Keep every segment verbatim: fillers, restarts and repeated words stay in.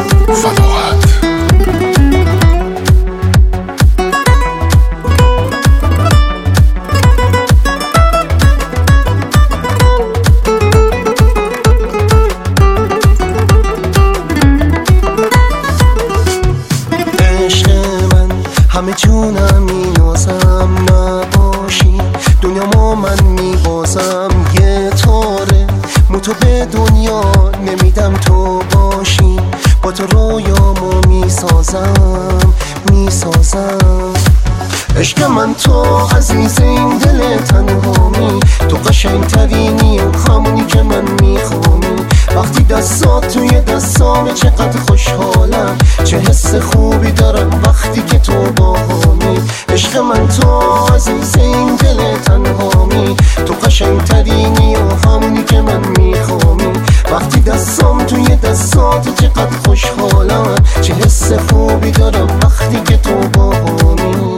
فضاحت. عشق من همه جونم مینازم، نباشی دنیا ما من میبازم. یه طوره مو تو به دنیا نمیدم تو باشی، با تو رویامو میسازم میسازم. عشق من تو عزیز این دل تنهامی، تو قشنگترینی و همونی که من میخوامی. وقتی دستات توی دستامه چقدر خوشحالم، چه حس خوبی دارم وقتی که تو باهامی. عشق من تو عزیز این دل تنهامی، تو قشنگترینی و همونی که من میخوامی. وقتی دستام توی دستات چقدر خوشحالم، چه حس خوبی دارم وقتی که تو باهامی.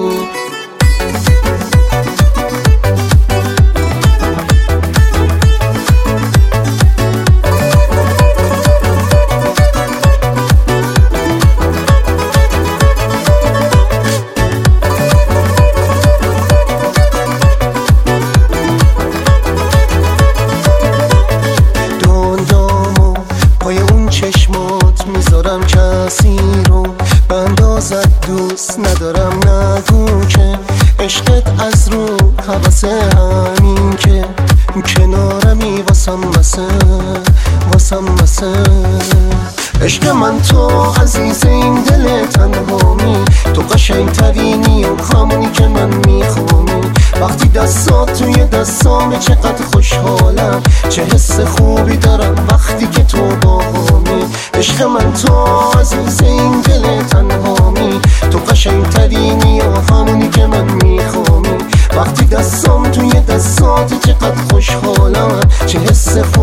چشمات میذارم کسی رو بندازد، دوست ندارم نگو که عشقت از رو حوث همین که کنارمی واسم مسه واسم مسه. عشق من تو عزیز این دل تنهامی، تو قشنگترینی و همونی که من میخوامی. وقتی دستات توی دستامه چقدر خوشحالم، چه حس خوبی دارم وقتی که تو باهامی. عشق من تو عزیز این دل تنهامی، تو قشنگترینی و همونی که من میخوامی. وقتی دستام توی دستات چقدر خوشحالم، چه حس